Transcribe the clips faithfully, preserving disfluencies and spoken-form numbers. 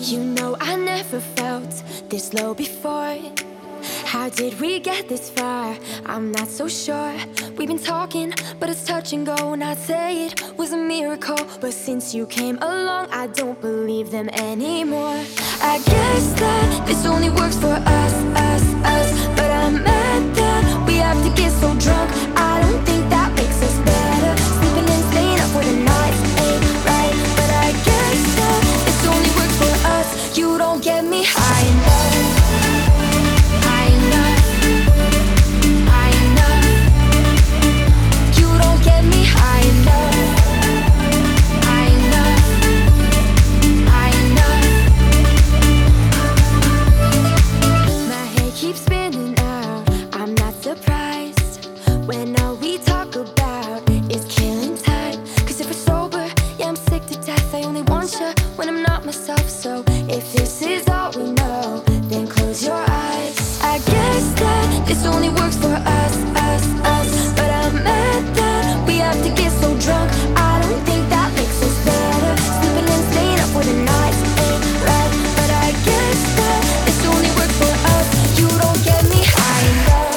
You know I never felt this low before. How did we get this far? I'm not so sure. We've been talking, but it's touch and go. And I'd say it was a miracle, but since you came along, I don't believe them anymore. I guess that this only works for us, us, us. But I'm mad that we have to get so drunk. I don't think that makes us better. Sleeping and staying up for the nights ain't right. But I guess that this only works for us. You don't get me high enough. When all we talk about is killing time. Cause if we're sober, yeah, I'm sick to death. I only want you when I'm not myself. So if this is all we know, then close your eyes. I guess that this only works for us, us, us. But I'm mad that we have to get so drunk. I don't think that makes us better. Sleeping and staying up for the nights ain't right. But I guess that this only works for us. You don't get me high enough.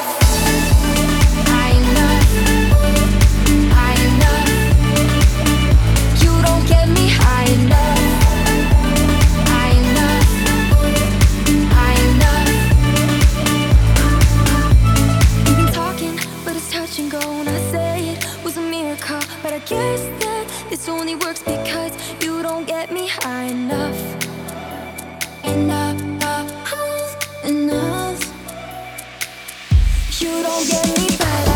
But I guess that this only works because you don't get me high enough. Enough, enough, enough. You don't get me better.